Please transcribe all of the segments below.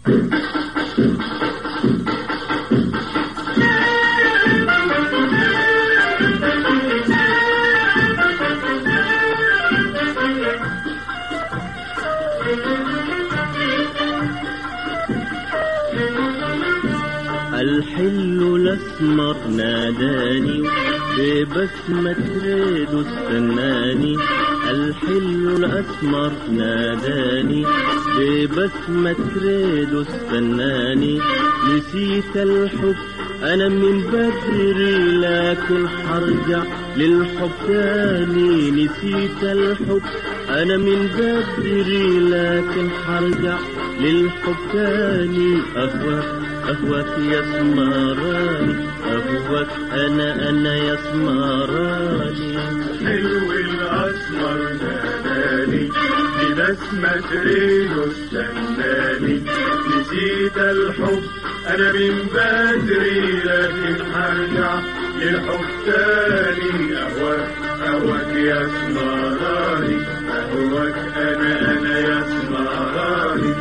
الحلو الأسمر ناداني ببسمة ريده استناني. الحلو الأسمر ناداني ببسمة ريده استناني. نسيت الحب أنا من بدري لكن حرجع للحب تاني. نسيت الحب أنا من بدري لكن حرجع للحب تاني. أهواك يا سمراني، أهواك أنا يا سمراني. الحلو الأسمر ناداني ببسمة ريده استناني. نسيت الحب أنا من بدري لكن حرجع للحب تاني. أهواك يا سمراني، أهواك أنا يا سمراني.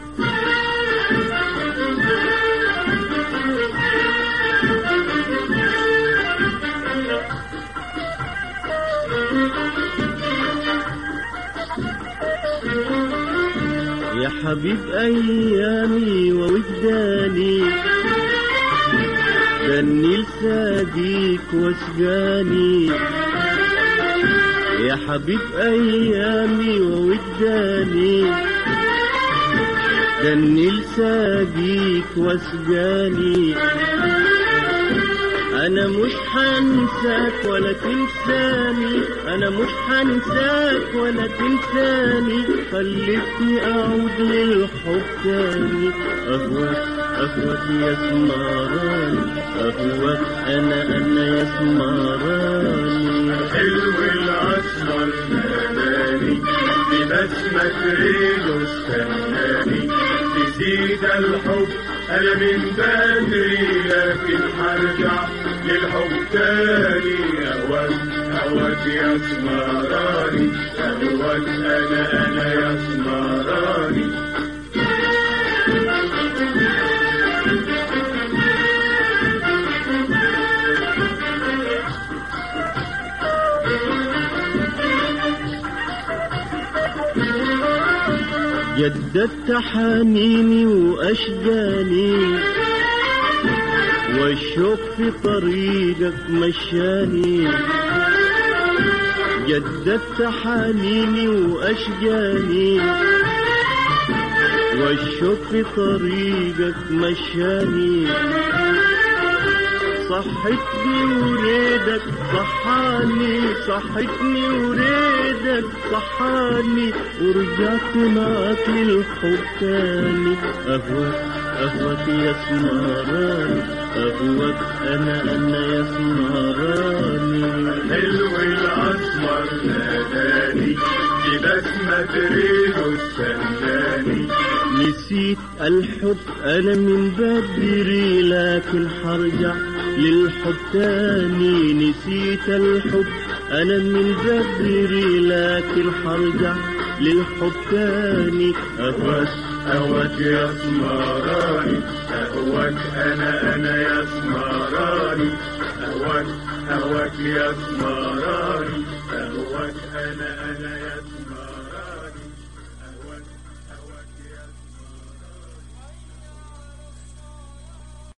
يا حبيب أيامي ووجداني، دني لساديك واسقاني. يا حبيب أيامي ووجداني، دني لساديك واسقاني. أنا مش حنساك ولا تنساني، أنا مش حنساك ولا تنساني. خلتني أعود للحب تاني. أهواك يا سمراني، أهواك أنا يا سمراني. الحلو الأسمر ناداني ببسمة ريده استناني. نسيت الحب أنا من بدري لكن حرجع للحب تاني. أهواك يا سمراني، أهواك أنا يا سمراني. جددت حنيني وأشجاني، والشوق في طريقك مشاني. جددت حنيني وأشجاني، والشوق في طريقك مشاني. صحتني وريدك صحاني، صحتني وريدك صحاني. ورجعت معاك للحب تاني. أهواك يا سمراني، أهواك أنا يا سمراني. الحلو الأسمر ناداني ببسمة ريده استناني. نسيت الحب أنا من بدري لكن حرجع للحب تاني. نسيت الحب أنا من بدري لكن حرجع للحب تاني. أهواك يا سمراني، أهواك أنا يا سمراني. أهواك يا سمراني، أهواك أنا